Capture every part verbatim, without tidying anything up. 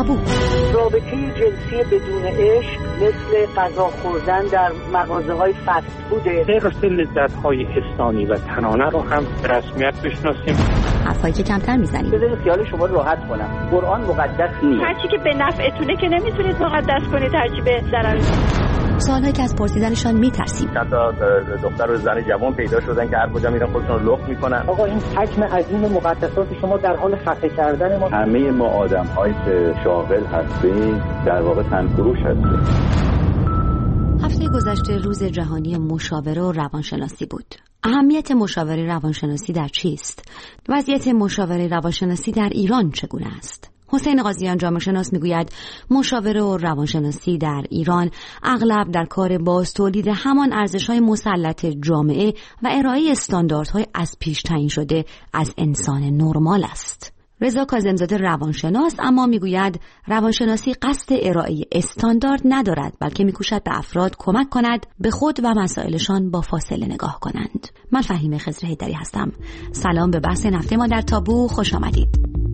تابو. رابطه جنسی بدون عشق مثل غذا خوردن در مغازه‌های فست فوده. غیر لذت‌های حسانی و تنانه رو هم به رسمیت بشناسیم. حرفایی که کمتر میزنیم. بذارید خیال شما رو راحت کنم. قرآن مقدس نیست. هرچی که به نفعتونه که نمیتونید مقدس کنید، هرچی به ضرر. سوالایی که از پرسیدنشان میترسیم. چند تا دختر و زن جوان پیدا شدن که هر کجا میرن خودشون رو لخت میکنن. آقا این حجم عظیم مقدسات شما در حال خفه کردن ما. همه ما آدم‌هایی که شاغل هستیم در واقع تنفروش هستیم. هفته گذشته روز جهانی مشاوره و روانشناسی بود. اهمیت مشاوره روانشناسی در چیست؟ وضعیت مشاوره روانشناسی در ایران چگونه است؟ حسین قاضیان جامعه شناس میگوید مشاوره و روانشناسی در ایران اغلب در کار باز تولید همان ارزش‌های مسلط جامعه و ارائه استانداردهای از پیش تعیین شده از انسان نرمال است. رضا کاظم‌زاده روانشناس اما میگوید روانشناسی قصد ارائه استاندارد ندارد، بلکه میکوشد به افراد کمک کند به خود و مسائلشان با فاصله نگاه کنند. من فهیمه خضر حیدری هستم. سلام به بحث هفته ما در تابو، خوش آمدید.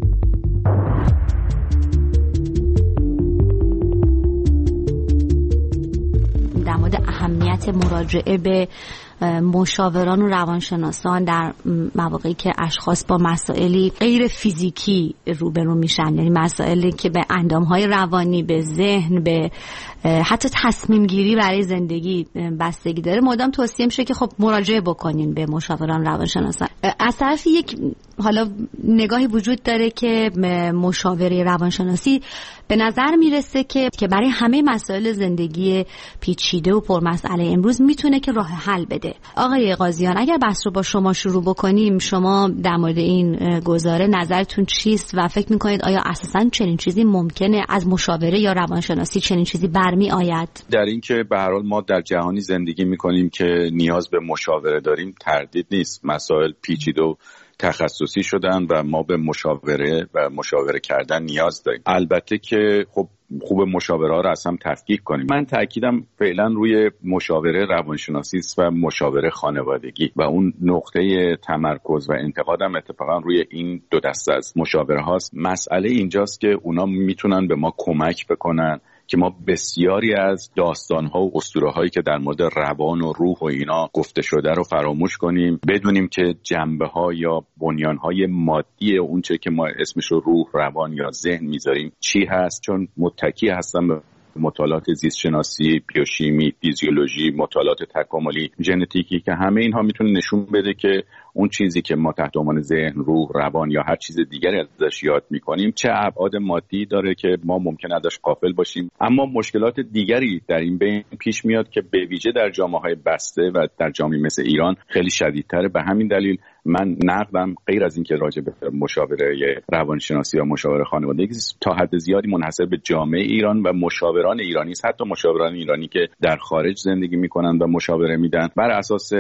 در مورد اهمیت مراجعه به مشاوران و روانشناسان در مواقعی که اشخاص با مسائلی غیر فیزیکی روبرو میشن، یعنی مسائلی که به اندامهای روانی، به ذهن، به حتی تصمیم گیری برای زندگی بستگی داره، مدام توصیه میشه که خب مراجعه بکنین به مشاوران روانشناسان. از طرف یک حالا نگاهی وجود داره که مشاوره روانشناسی به نظر میرسه که که برای همه مسائل زندگی پیچیده و پرمسئله امروز میتونه که راه حل بده. آقای قاضیان، اگر بحث رو با شما شروع بکنیم، شما در مورد این گزاره نظرتون چیست و فکر میکنید آیا اساساً چنین چیزی ممکنه از مشاوره یا روانشناسی چنین چیزی برمی آید؟ در این که به هر حال ما در جهانی زندگی میکنیم که نیاز به مشاوره داریم تردید نیست. مسائل پیچیده و تخصصی شدن و ما به مشاوره و مشاوره کردن نیاز داریم. البته که خب خوب مشاوره ها رو اصلا تفکیک کنیم. من تاکیدم فعلا روی مشاوره روانشناسی و مشاوره خانوادگی و اون نقطه تمرکز و انتقادم اتفاقا روی این دو دسته از مشاوره هاست. مسئله اینجاست که اونا میتونن به ما کمک بکنن که ما بسیاری از داستان‌ها و اسطوره‌هایی که در مورد روان و روح و اینا گفته شده رو فراموش کنیم، بدونیم که جنبه‌ها یا بنیان‌های مادی اون چه که ما اسمش رو روح، روان یا ذهن میذاریم چی هست، چون متکی هستن به مطالعات زیست شناسی، بیوشیمی، فیزیولوژی، مطالعات تکاملی، ژنتیکی که همه اینها میتونه نشون بده که اون چیزی که ما تحت عنوان ذهن، روح، روان یا هر چیز دیگری ازش یاد میکنیم چه ابعاد مادی داره که ما ممکن ازش غافل باشیم. اما مشکلات دیگری در این بین پیش میاد که به ویژه در جامعه‌های بسته و در جامعه مثل ایران خیلی شدیدتره. به همین دلیل من نقدم غیر از این که راجع به مشاوره روانشناسی و مشاوره خانوادگی تا حد زیادی منحصر به جامعه ایران و مشاوران ایرانی است، حتی مشاوران ایرانی که در خارج زندگی میکنن و مشاوره میدن، بر اساس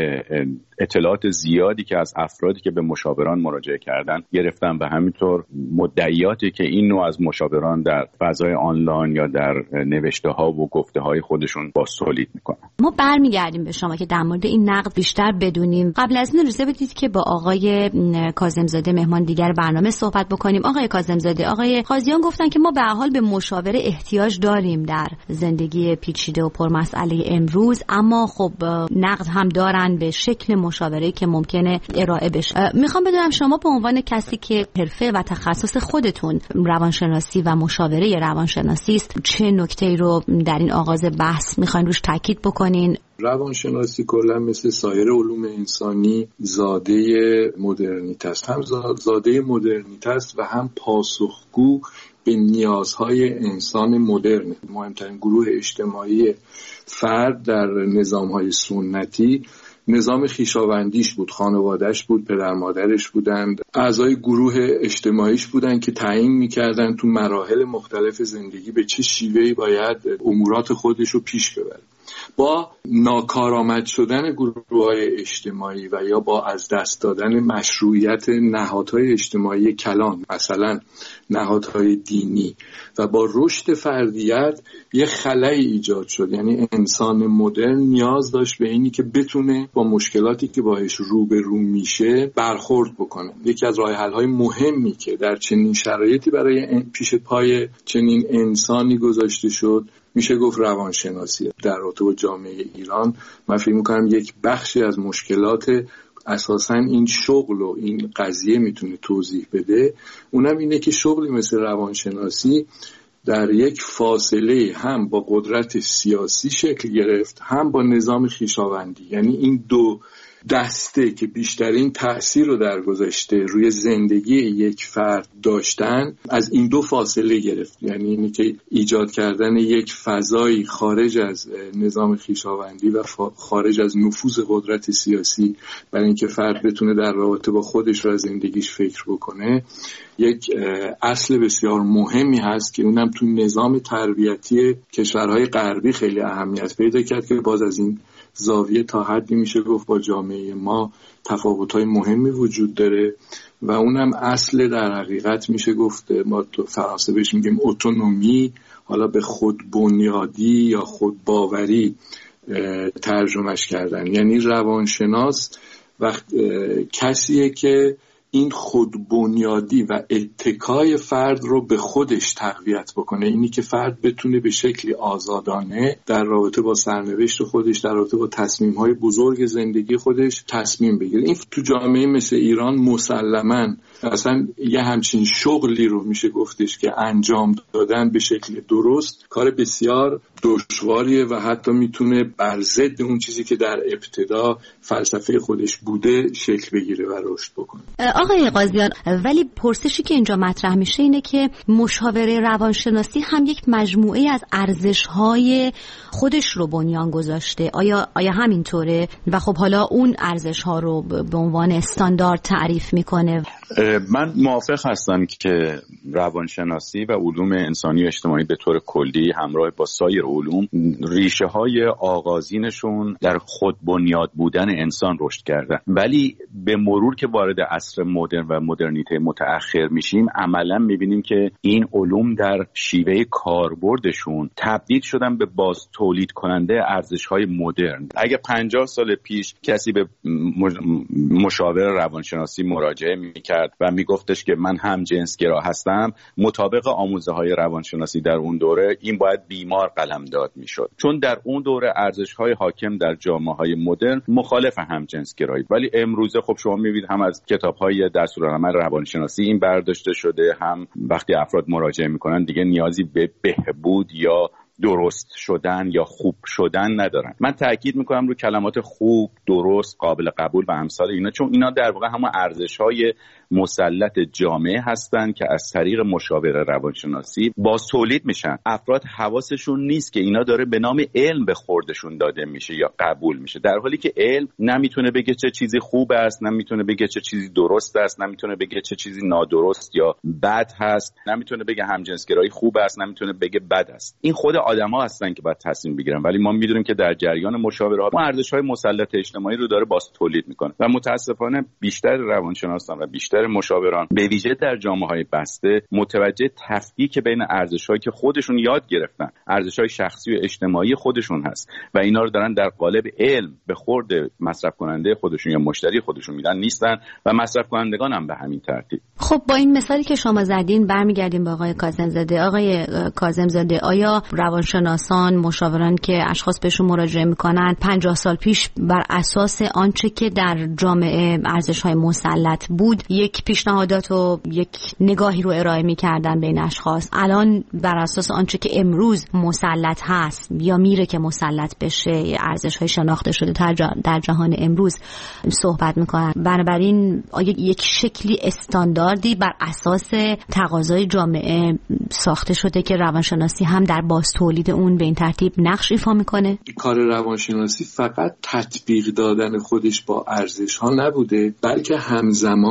اطلاعات زیادی که از افرادی که به مشاوران مراجعه کردن گرفتم و همینطور مدعیاتی که این نوع از مشاوران در فضای آنلاین یا در نوشته ها و گفته های خودشون باز تولید میکنن. ما برمیگردیم به شما که در مورد این نقد بیشتر بدونیم. قبل از این اجازه بدید که با آقای کاظم‌زاده مهمان دیگر برنامه صحبت بکنیم. آقای کاظم‌زاده، آقای قاضیان گفتن که ما به هر حال به مشاوره احتیاج داریم در زندگی پیچیده و پرمسئله امروز، اما خب نقد هم دارن به شکل مشاوره‌ای که ممکنه ارائه بشه. میخوام بدونم شما به عنوان کسی که حرفه و تخصص خودتون روانشناسی و مشاوره روانشناسی است، چه نکته‌ای رو در این آغاز بحث میخواین روش تاکید بکنین؟ روانشناسی کلا مثل سایر علوم انسانی زاده مدرنیته است، هم زاده مدرنیته است و هم پاسخگو به نیازهای انسان مدرن. مهمترین گروه اجتماعی فرد در نظام‌های سنتی نظام خویشاوندیش بود، خانواده‌اش بود، پدر مادرش بودند، اعضای گروه اجتماعیش بودند که تعیین می‌کردن تو مراحل مختلف زندگی به چه شیوهی باید امورات خودش رو پیش ببره. با ناکارآمد شدن گروه‌های اجتماعی و یا با از دست دادن مشروعیت نهادهای اجتماعی کلان، مثلا نهادهای دینی، و با رشد فردیت یه خلایی ایجاد شد. یعنی انسان مدرن نیاز داشت به اینی که بتونه با مشکلاتی که باهاش روبرو میشه برخورد بکنه. یکی از راه حل‌های مهمی که در چنین شرایطی برای پیش پای چنین انسانی گذاشته شد میشه گفت روانشناسی. در رابطه با جامعه ایران من فکر می‌کنم یک بخشی از مشکلات اساساً این شغل و این قضیه میتونه توضیح بده، اونم اینه که شغلی مثل روانشناسی در یک فاصله هم با قدرت سیاسی شکل گرفت، هم با نظام خویشاوندی. یعنی این دو دسته که بیشترین تأثیر رو در گذشته روی زندگی یک فرد داشتن از این دو فاصله گرفت. یعنی اینی که ایجاد کردن یک فضایی خارج از نظام خویشاوندی و خارج از نفوذ قدرت سیاسی برای اینکه فرد بتونه در رابطه با خودش و زندگیش فکر بکنه، یک اصل بسیار مهمی هست که اونم تو نظام تربیتی کشورهای غربی خیلی اهمیت پیدا کرد که باز از این زاویه تا حدی میشه گفت با جامعه ما تفاوت‌های مهمی وجود داره و اونم اصل در حقیقت میشه گفت ما تو فرانسه بهش میگیم اتونومی، حالا به خود بنیادی یا خود باوری ترجمهش کردن. یعنی روانشناس وقت کسیه که این خود بنیادی و اتکای فرد رو به خودش تقویت بکنه، اینی که فرد بتونه به شکلی آزادانه در رابطه با سرنوشت خودش، در رابطه با تصمیم‌های بزرگ زندگی خودش تصمیم بگیره. این تو جامعه مثل ایران مسلماً اصلا یه همچین شغلی رو میشه گفتش که انجام دادن به شکل درست کار بسیار دشواریه و حتی میتونه بر ضد اون چیزی که در ابتدا فلسفه خودش بوده شکل بگیره و رشد بکنه. آقای قاضیان، ولی پرسشی که اینجا مطرح میشه اینه که مشاوره روانشناسی هم یک مجموعه از ارزش‌های خودش رو بنیان گذاشته. آیا آیا همینطوره؟ و خب حالا اون ارزش‌ها رو به عنوان استاندارد تعریف میکنه. من موافق هستم که روانشناسی و علوم انسانی و اجتماعی به طور کلی همراه با سایر علوم ریشه های آغازینشون در خود بنیاد بودن انسان رشد کردن، ولی به مرور که وارد عصر مدرن و مدرنیته متأخر میشیم عملا میبینیم که این علوم در شیوه کاربردشون تبدیل شدن به باز تولید کننده ارزش‌های مدرن. اگه پنجاه سال پیش کسی به مشاور روانشناسی مراجعه میکرد و میگفتش که من هم جنسگرا هستم، مطابق آموزه‌های روانشناسی در اون دوره این باید بیمار قلمداد میشد، چون در اون دوره ارزش‌های حاکم در جامعه‌های مدرن مخالف هم جنسگرایی. ولی امروزه خب شما میبینید هم از کتاب‌های دستورالعمل روانشناسی این برداشته شده، هم وقتی افراد مراجعه میکنن دیگه نیازی به بهبود یا درست شدن یا خوب شدن ندارن. من تاکید میکنم رو کلمات خوب، درست، قابل قبول و امثال اینا، چون اینا در واقع همون ارزش‌های مسلط جامعه هستن که از طریق مشاوره روانشناسی باز تولید میشن. افراد حواسشون نیست که اینا داره به نام علم به خوردشون داده میشه یا قبول میشه، در حالی که علم نمیتونه بگه چه چیزی خوب است، نمیتونه بگه چه چیزی درست است، نمیتونه بگه چه چیزی نادرست یا بد هست، نمیتونه بگه همجنسگرایی خوب است، نمیتونه بگه بد است. این خود آدم‌ها هستن که باید تصمیم بگیرن، ولی ما میدونیم که در جریان مشاوره ما ارزش‌های مسلط اجتماعی رو داره باز تولید میکنه و متاسفانه بیشتر روانشناسان و بیشتر مشاوران به ویژه در جامعه‌های بسته متوجه تفکیک بین ارزش‌هایی که خودشون یاد گرفتن، ارزش‌های شخصی و اجتماعی خودشون هست و اینا رو دارن در قالب علم به خورد مصرف کننده خودشون یا مشتری خودشون میدن نیستن و مصرف کنندگان هم به همین ترتیب. خب با این مثالی که شما زدین برمیگردیم به آقای کاظم‌زاده. آقای کاظم‌زاده، آیا روانشناسان، مشاوران که اشخاص بهشون مراجعه میکنن پنجاه سال پیش بر اساس آنچه که در جامعه ارزش‌های مسلط بود یک پیشنهادات و یک نگاهی رو ارائه میکردن بین اشخاص، الان بر اساس آنچه که امروز مسلط هست یا میره که مسلط بشه، ارزش‌های شناخته شده در جهان امروز صحبت میکنن؟ بنابراین آیا یک شکلی استانداردی بر اساس تقاضای جامعه ساخته شده که روانشناسی هم در باز تولید اون به این ترتیب نقش ایفا میکنه؟ کار روانشناسی فقط تطبیق دادن خودش با ارزش‌ها نبوده، بلکه همزمان با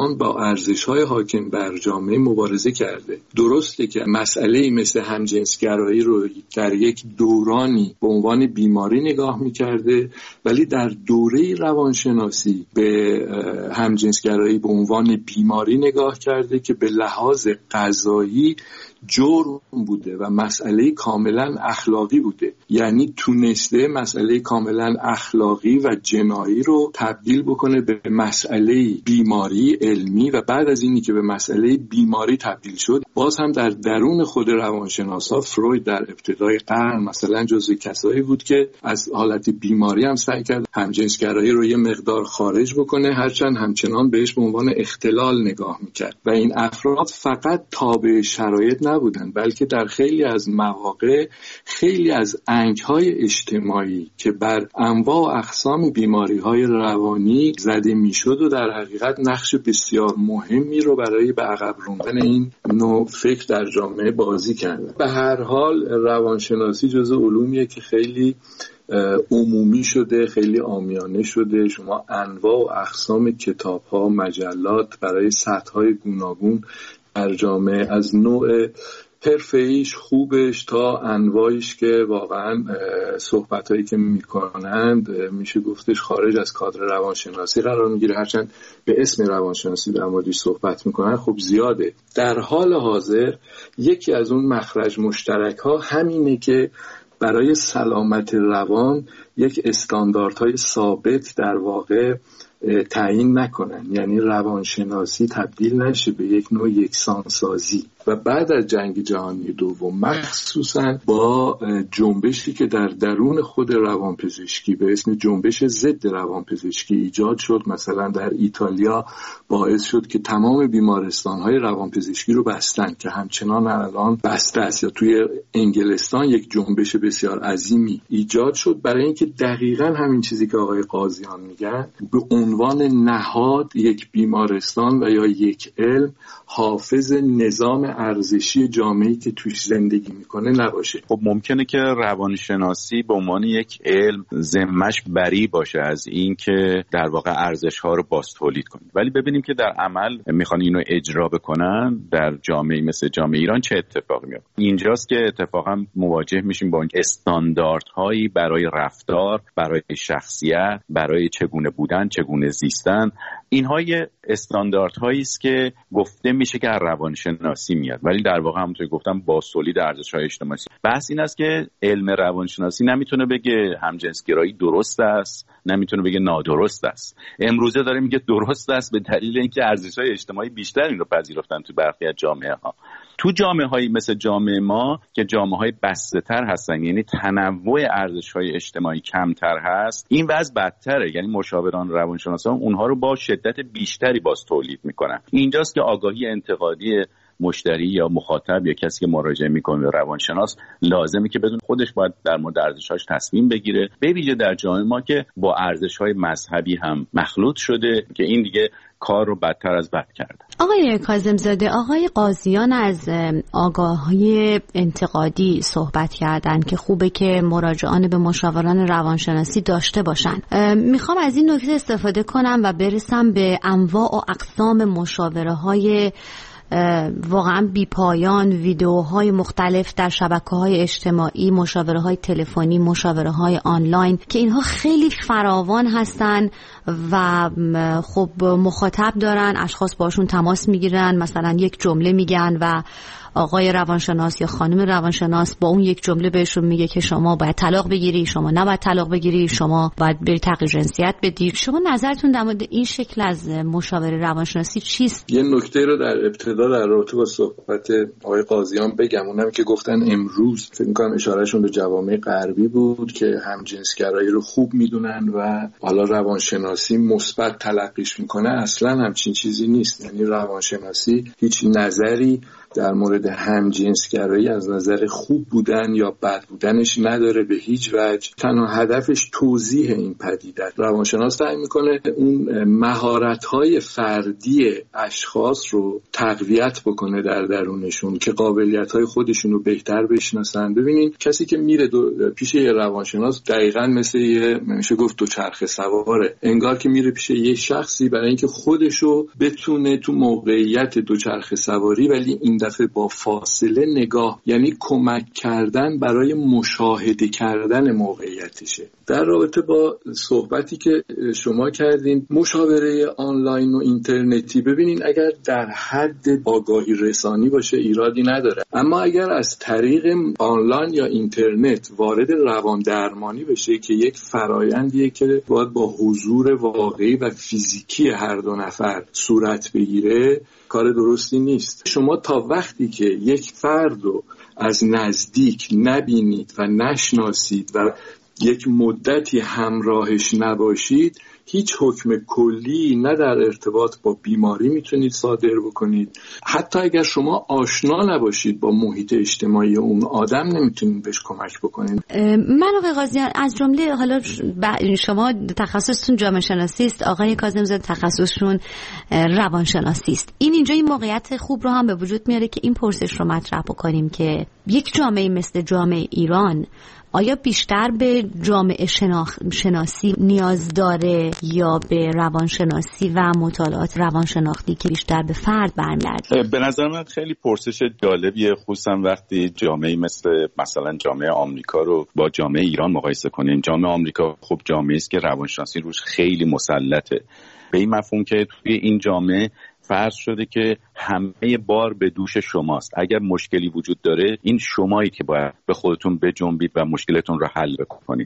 ارزش‌های حاکم بر جامعه مبارزه کرده. درسته که مسئله‌ای مثل همجنسگرایی رو در یک دورانی به عنوان بیماری نگاه می‌کرده، ولی در دوره روانشناسی به همجنسگرایی به عنوان بیماری نگاه کرده که به لحاظ قضایی جرم بوده و مسئله کاملا اخلاقی بوده. یعنی تونسته مسئله کاملا اخلاقی و جنایی رو تبدیل بکنه به مسئله بیماری علمی و بعد از اینی که به مسئله بیماری تبدیل شد، باز هم در درون خود روانشناسا فروید در ابتدای قرن مثلا جزو کسایی بود که از حالت بیماری هم سعی کرد همجنسگرایی رو یه مقدار خارج بکنه، هرچند همچنان بهش به عنوان اختلال نگاه میکرد. و این افراد فقط تابع شرایط نبودن، بلکه در خیلی از مواقع خیلی از انگ‌های اجتماعی که بر انواع و اقسام بیماری‌های روانی زده میشد و در حقیقت نقش بسیار مهمی رو برای به عقب راندن این نوع فکر در جامعه بازی کرده. به هر حال روانشناسی جزو علومیه که خیلی عمومی شده، خیلی عامیانه شده. شما انواع و اقسام کتاب‌ها، مجلات برای سطح‌های گوناگون در جامعه، از نوع حرفه‌ایش خوبش تا انواعش که واقعا صحبتایی که میکنند میشه گفتش خارج از کادر روانشناسی قرار میگیره، هرچند به اسم روانشناسی در موردش صحبت میکنن خب زیاده. در حال حاضر یکی از اون مخرج مشترک ها همینه که برای سلامت روان یک استانداردهای ثابت در واقع تعیین نکنن، یعنی روانشناسی تبدیل نشه به یک نوع یکسانسازی. و بعد از جنگ جهانی دوم مخصوصا با جنبشی که در درون خود روانپزشکی به اسم جنبش ضد روانپزشکی ایجاد شد، مثلا در ایتالیا باعث شد که تمام بیمارستان‌های روانپزشکی رو بستن که همچنان الان بسته است، یا توی انگلستان یک جنبش بسیار عظیمی ایجاد شد برای اینکه دقیقاً همین چیزی که آقای قاضیان میگن به عنوان نهاد یک بیمارستان و یا یک علم حافظ نظام ارزشی جامعه‌ای که توش زندگی میکنه نباشه. خب ممکنه که روانشناسی به عنوان یک علم ذمه‌اش بری باشه از این که در واقع ارزش‌ها رو باز تولید کنه، ولی ببینیم که در عمل میخوان اینو اجرا بکنن در جامعه مثل جامعه ایران چه اتفاقی میفته. اینجاست که اتفاقا مواجه میشیم با استانداردهایی برای رفتار، برای شخصیت، برای چگونه بودن، چگونه زیستن. اینها یه استانداردهایی است که گفته میشه که روانشناسی میاد، ولی در واقع همونطور که گفتم با تولید ارزش‌های اجتماعی. بحث این است که علم روانشناسی نمیتونه بگه همجنسگرایی درست است، نمیتونه بگه نادرست است. امروزه داره میگه درست است به دلیل اینکه ارزش‌های اجتماعی بیشتر این رو پذیرفتن تو برخی از جامعه‌ها. تو جامعه‌هایی مثل جامعه ما که جامعه‌های بسته‌تر هستن، یعنی تنوع ارزش‌های اجتماعی کمتر هست، این وضع بدتره. یعنی مشاوران روانشناسان اونها رو با شدت بیشتری باز تولید میکنن. اینجاست که آگاهی انتقادی مشتری یا مخاطب یا کسی که مراجعه میکنه به روانشناس لازمه که بدون خودش باید در مورد ارزش‌هاش تصمیم بگیره، به ویژه در جامعه ما که با ارزش‌های مذهبی هم مخلوط شده که این دیگه کار رو بدتر از بد کرده. آقای کاظم‌زاده، آقای قاضیان از آگاهی انتقادی صحبت کردن که خوبه که مراجعان به مشاوران روانشناسی داشته باشن. میخوام از این نکته استفاده کنم و برسم به انواع و اقسام مشاوره‌های واقعا بی پایان، ویدیوهای مختلف در شبکه‌های اجتماعی، مشاوره‌های تلفنی، مشاوره‌های آنلاین که اینها خیلی فراوان هستن و خب مخاطب دارن، اشخاص باشون تماس میگیرن، مثلا یک جمله میگن و آقای روانشناس یا خانم روانشناس با اون یک جمله بهشون میگه که شما باید طلاق بگیری، شما نباید طلاق بگیری، شما باید بری تغییر جنسیت بدی. شما نظرتون در مورد این شکل از مشاوره روانشناسی چیست؟ یه نکته رو در ابتدا در رابطه با صحبت آقای قاضیان بگم، اونم که گفتن امروز فکر می‌کنم اشارهشون به جوامع غربی بود که همجنسگرایی رو خوب میدونن و حالا روانشناسی مثبت تلقیش میکنه. اصلا همچین چیزی نیست. یعنی روانشناسی هیچ نظری در مورد همجنسگرایی از نظر خوب بودن یا بد بودنش نداره به هیچ وجه. تنها هدفش توضیح این پدیده. روانشناس سعی میکنه اون مهارت‌های فردی اشخاص رو تقویت بکنه در درونشون که قابلیت‌های خودشون رو بهتر بشناسن. ببینین کسی که میره پیش یه روانشناس دقیقاً مثل یه میشه گفت دوچرخه سواره، انگار که میره پیش یه شخصی برای اینکه خودشو بتونه تو موقعیت دوچرخه سواری ولی این دفعه با فاصله نگاه، یعنی کمک کردن برای مشاهده کردن موقعیتشه. در رابطه با صحبتی که شما کردین مشاوره آنلاین و اینترنتی، ببینین اگر در حد آگاهی رسانی باشه ایرادی نداره، اما اگر از طریق آنلاین یا اینترنت وارد روان درمانی بشه که یک فرایندیه که باید با حضور واقعی و فیزیکی هر دو نفر صورت بگیره، کار درستی نیست. شما تا وقتی که یک فرد رو از نزدیک نبینید و نشناسید و یک مدتی همراهش نباشید، هیچ حکم کلی نه در ارتباط با بیماری میتونید صادر بکنید. حتی اگر شما آشنا نباشید با محیط اجتماعی اون آدم نمیتونید بهش کمک بکنید. من آقای قاضیان از جمله حالا شما تخصصتون جامعه شناسی است، آقای کاظمی‌زاده تخصصشون روانشناسی است. این اینجا این موقعیت خوب رو هم به وجود میاره که این پرسش رو مطرح بکنیم که یک جامعه مثل جامعه ایران آیا بیشتر به جامعه شناخ... شناسی نیاز داره یا به روانشناسی و مطالعات روانشناختی که بیشتر به فرد برمیگرده؟ به نظر من خیلی پرسش جالبیه، خصوصا وقتی جامعه مثل مثلا جامعه آمریکا رو با جامعه ایران مقایسه کنیم. جامعه آمریکا خب جامعه است که روانشناسی روش خیلی مسلطه، به این مفهوم که توی این جامعه فرض شده که همه بار به دوش شماست. اگر مشکلی وجود داره این شمایی که باید به خودتون بجنبید و مشکلتون رو حل بکنید.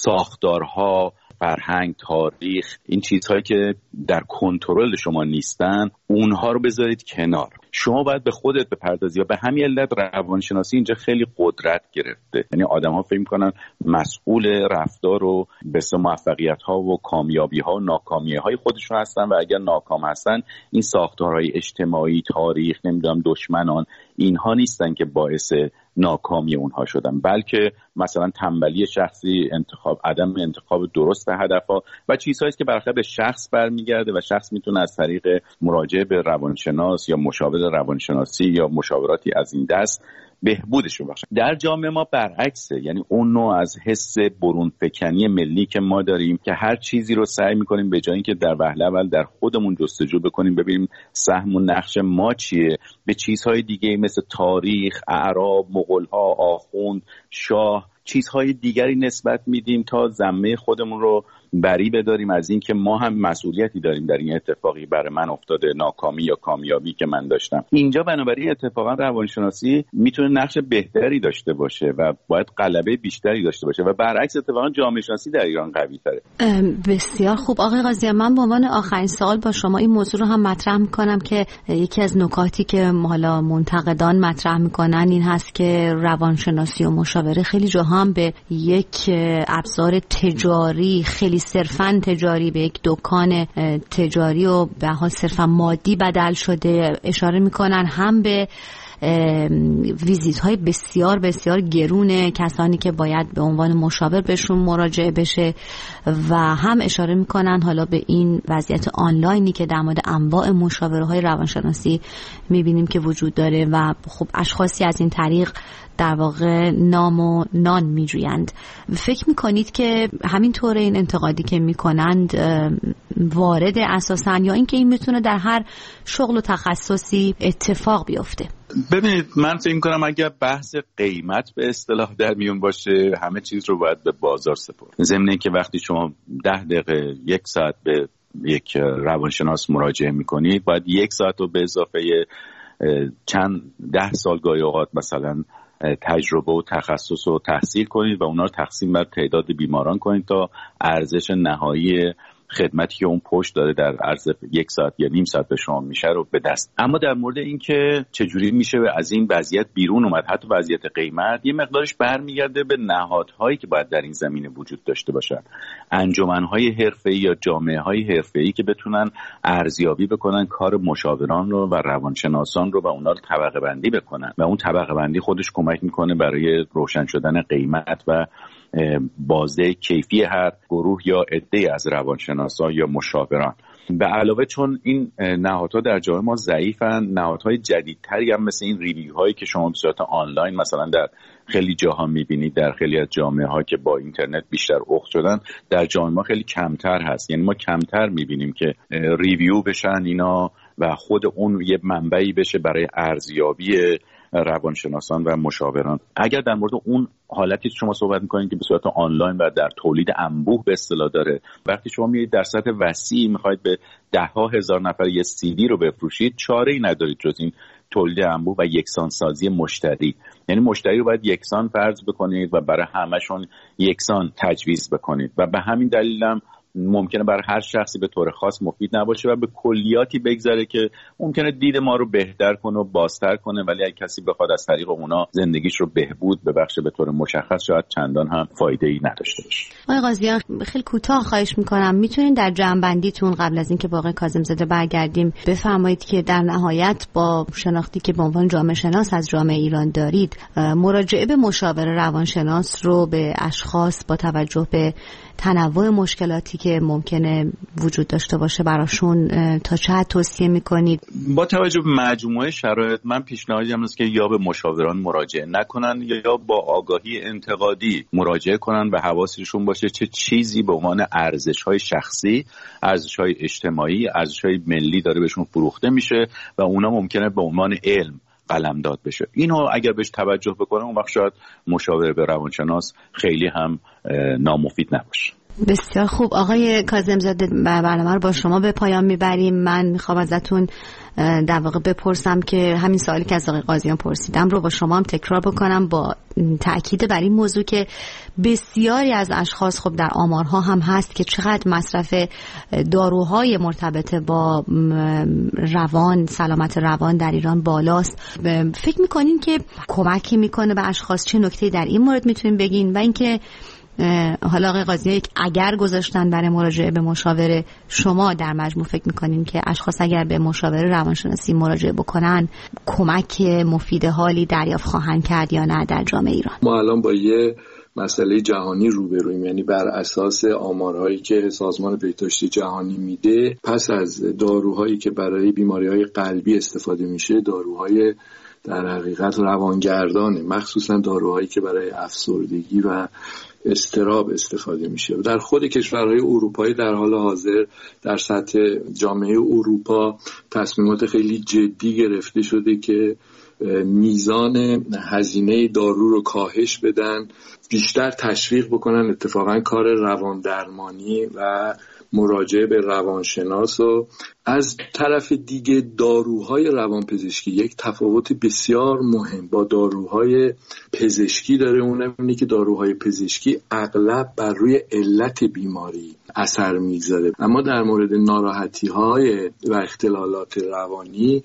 ساختارها، فرهنگ، تاریخ، این چیزهایی که در کنترل شما نیستن اونها رو بذارید کنار. شما باید به خودت بپردازی و به همین علت روانشناسی اینجا خیلی قدرت گرفته. یعنی آدم‌ها فکر می‌کنن مسئول رفتار و بس موفقیت‌ها و کامیابی‌ها و ناکامی‌های خودشون هستن و اگر ناکام هستن این ساختارهای اجتماعی، تاریخ، نمیدونم دشمنان، اینها نیستن که باعث ناکامی اونها شدن، بلکه مثلا تنبلی شخصی، انتخاب عدم انتخاب درست هدفها و چیزهایی است که برخلاف به شخص برمیگرده و شخص میتونه از طریق مراجعه به روانشناس یا مشاور روانشناسی یا مشاوراتی از این دست بهبودش بخشه. در جامعه ما برعکسه، یعنی اون نوع از حس برون فکنی ملی که ما داریم که هر چیزی رو سعی میکنیم به جای اینکه در وهله اول در خودمون جستجو بکنیم ببینیم سهم و نقش ما چیه، به چیزهای دیگه مثل تاریخ، اعراب، مغول‌ها، آخوند، شاه، چیزهای دیگری نسبت میدیم تا ذمه خودمون رو بری بداریم از این که ما هم مسئولیتی داریم در این اتفاقی برای من افتاده، ناکامی یا کامیابی که من داشتم. اینجا بنابراین اتفاقا روانشناسی میتونه نقش بهتری داشته باشه و باید غلبه بیشتری داشته باشه و برعکس اتفاقا جامعه شناسی در ایران قوی تره. بسیار خوب آقای قاضی، من به عنوان آخرین سوال با شما این موضوع رو هم مطرح میکنم که یکی از نکاتی که حالا منتقدان مطرح میکنن این هست که روانشناسی و مشاوره خیلی جاها هم به یک ابزار تجاری، خیلی صرفاً تجاری، به یک دکان تجاری و به حال صرفاً مادی بدل شده. اشاره میکنن هم به ویزیت های بسیار بسیار گرون کسانی که باید به عنوان مشاور بهشون مراجعه بشه و هم اشاره میکنن حالا به این وضعیت آنلاینی که در مورد انواع مشاوره های روانشناسی میبینیم که وجود داره و خب اشخاصی از این طریق در واقع نام و نان میجویند. فکر میکنید که همینطور این انتقادی که میکنند وارد اساساً یا اینکه این میتونه در هر شغل و تخصصی اتفاق بیفته؟ ببینید من فکر میکنم اگر بحث قیمت به اصطلاح در میون باشه همه چیز رو باید به بازار سپرد. ضمن اینکه وقتی شما ده دقیقه یک ساعت به یک روانشناس مراجعه میکنید باید یک ساعت رو به اضافه چند ده سال گاهی اوقات مثلا تجربه و تخصص رو تحصیل کنید و اونا رو تقسیم بر تعداد بیماران کنید تا ارزش نهایی خدمتی که اون پشت داره در عرض یک ساعت یا نیم ساعت به شما میشه رو به دست. اما در مورد اینکه چجوری میشه از این وضعیت بیرون اومد، حتی وضعیت قیمت، یه مقدارش برمیگرده به نهادهایی که باید در این زمینه وجود داشته باشن، انجمنهای حرفه‌ای یا جامعه‌های حرفه‌ای که بتونن ارزیابی بکنن کار مشاوران رو و روانشناسان رو و اونا رو طبقه بندی بکنن و اون طبقه بندی خودش کمک میکنه برای روشن شدن قیمت و بازده کیفی هر گروه یا عده از روانشناسان یا مشاوران. به علاوه چون این نهادها در جامعه ما ضعیفن، نهادهای جدیدتری هم مثل این ریویو هایی که شما به صورت آنلاین مثلا در خیلی جاها میبینید، در خیلی از جامعه ها که با اینترنت بیشتر اخت شدن، در جامعه ما خیلی کمتر هست. یعنی ما کمتر میبینیم که ریویو بشن اینا و خود اون یه منبعی بشه برای ارزیابی روانشناسان و مشاوران. اگر در مورد اون حالتی شما صحبت میکنید که به صورت آنلاین و در تولید انبوه به اصطلاح داره، وقتی شما میایید در سطح وسیع میخواید به ده ها هزار نفر یه سی دی رو بفروشید، چاره‌ای ندارید جز این تولید انبوه و یکسان سازی مشتری. یعنی مشتری رو باید یکسان فرض بکنید و برای همشون یکسان تجویز بکنید و به همین دلیل هم ممکنه برای هر شخصی به طور خاص مفید نباشه و به کلیاتی بگذره که ممکنه دید ما رو بهتر کنه و بازتر کنه، ولی اگه کسی بخواد از طریق اونا زندگیش رو بهبود ببخشه به طور مشخص شاید چندان هم فایده ای نداشته باشه. آقای قاضیان خیلی کوتاه خواهش میکنم میتونین در جمع‌بندیتون قبل از اینکه با آقای کاظم‌زاده برگردیم بفرمایید که در نهایت با شناختی که به عنوان جامعه شناس از جامعه ایران دارید، مراجعه به مشاور روانشناس رو به اشخاص با توجه به تنوع مشکلاتی که ممکنه وجود داشته باشه براشون تا چه حد توصیه میکنید؟ با توجه به مجموعه شرایط من پیشنهادی هم است که یا به مشاوران مراجعه نکنن یا با آگاهی انتقادی مراجعه کنن و حواسشون باشه چه چیزی به عنوان ارزش‌های شخصی، ارزش‌های اجتماعی، ارزش‌های ملی داره بهشون فروخته میشه و اونا ممکنه به عنوان علم قلمداد بشه. اینو اگر بهش توجه بکنه اون وقت شاید مشاوره به روانشناس خیلی هم نامفید نباشه. بسیار خوب. آقای کاظم‌زاده برنامه رو با شما به پایان میبریم. من میخوام ازتون در واقع بپرسم که همین سوالی که از آقای قاضیان پرسیدم رو با شما هم تکرار بکنم با تأکید بر این موضوع که بسیاری از اشخاص خب در آمارها هم هست که چقدر مصرف داروهای مرتبط با روان، سلامت روان در ایران بالاست. فکر میکنین که کمکی میکنه به اشخاص؟ چه نکته‌ای در این مورد میتونین بگین؟ و اینکه حالا آقای قاضی اگر گذاشتن برای مراجعه به مشاوره، شما در مجموع فکر میکنین که اشخاص اگر به مشاوره روانشناسی مراجعه بکنن کمک مفید حالی دریافت خواهند کرد یا نه در جامعه ایران؟ ما الان با یه مسئله جهانی روبرویم، یعنی بر اساس آمارهایی که سازمان بهداشت جهانی میده، پس از داروهایی که برای بیماریهای قلبی استفاده میشه، داروهای در حقیقت روانگردانه، مخصوصا داروهایی که برای افسردگی و اضطراب استفاده میشه. و در خود کشورهای اروپایی در حال حاضر در سطح جامعه اروپا تصمیمات خیلی جدی گرفته شده که میزان هزینه دارو رو کاهش بدن، بیشتر تشویق بکنن اتفاقا کار روان درمانی و مراجعه به روانشناس. و از طرف دیگه داروهای روانپزشکی یک تفاوت بسیار مهم با داروهای پزشکی داره، اونم اینه که داروهای پزشکی اغلب بر روی علت بیماری اثر میذاره، اما در مورد ناراحتی‌های و اختلالات روانی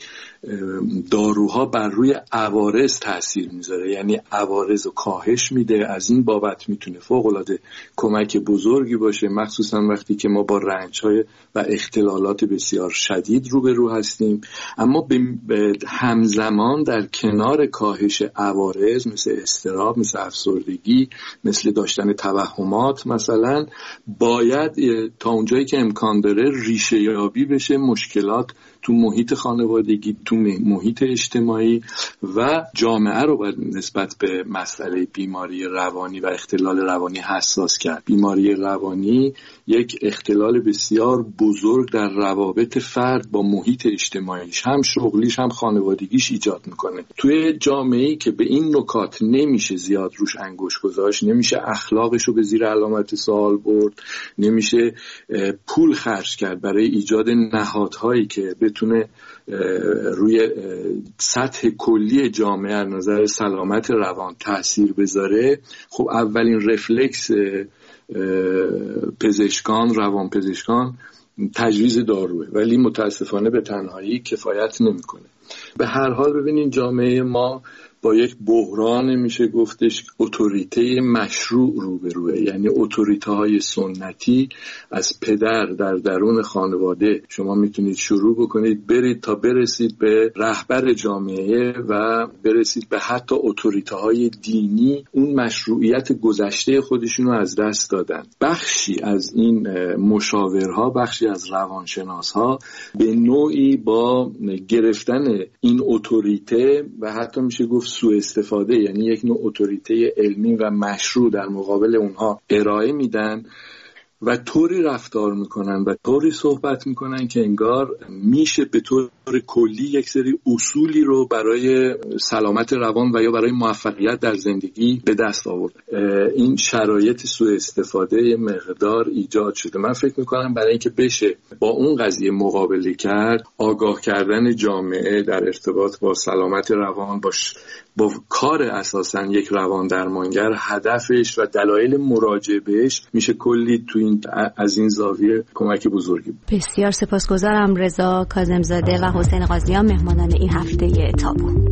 داروها بر روی عوارض تاثیر میذاره، یعنی عوارض رو کاهش میده. از این بابت میتونه فوق‌العاده کمک بزرگی باشه، مخصوصا وقتی که ما با رنج‌های و اختلالات بسیار شدید روبرو هستیم. اما به همزمان در کنار کاهش عوارض مثل اضطراب، مثل افسردگی، مثل داشتن توهمات مثلا، باید تا اونجایی که امکان داره ریشه یابی بشه مشکلات تو محیط خانوادگی، تو محیط اجتماعی و جامعه رو باید نسبت به مسئله بیماری روانی و اختلال روانی حساس کرد. بیماری روانی یک اختلال بسیار بزرگ در روابط فرد با محیط اجتماعیش، هم شغلیش هم خانوادگیش ایجاد میکنه. توی جامعه‌ای که به این نکات نمیشه زیاد روش انگشت گذاشت، نمیشه اخلاقش رو به زیر علامت سوال برد، نمیشه پول خرج کرد برای ایجاد نهادهایی که بتونه روی سطح کلی جامعه از نظر سلامت روان تأثیر بذاره، خب اولین رفلکس پزشکان، روان پزشکان تجویز داروه، ولی متاسفانه به تنهایی کفایت نمیکنه. به هر حال ببینین جامعه ما با یک بحران میشه گفتش اتوریته مشروع روبروه، یعنی اتوریته های سنتی از پدر در درون خانواده شما میتونید شروع بکنید برید تا برسید به رهبر جامعه و برسید به حتی اتوریته های دینی. اون مشروعیت گذشته خودشونو از دست دادن. بخشی از این مشاورها، بخشی از روانشناسها به نوعی با گرفتن این اتوریته و حتی میشه گفت سوء استفاده، یعنی یک نوع اتوریته علمی و مشروع در مقابل اونها ارائه میدن و طوری رفتار میکنن و طوری صحبت میکنن که انگار میشه به طور کلی یک سری اصولی رو برای سلامت روان و یا برای موفقیت در زندگی به دست آورد. این شرایط سوء استفاده مقدار ایجاد شده. من فکر میکنم برای اینکه بشه با اون قضیه مقابله کرد، آگاه کردن جامعه در ارتباط با سلامت روان باش با کار اساساً یک روان درمانگر، هدفش و دلایل مراجعه بهش میشه کلی تو این از این زاویه کمک بزرگی بود. بسیار سپاسگزارم رضا کاظم‌زاده و حسین قاضیان، مهمانان این هفته تابو.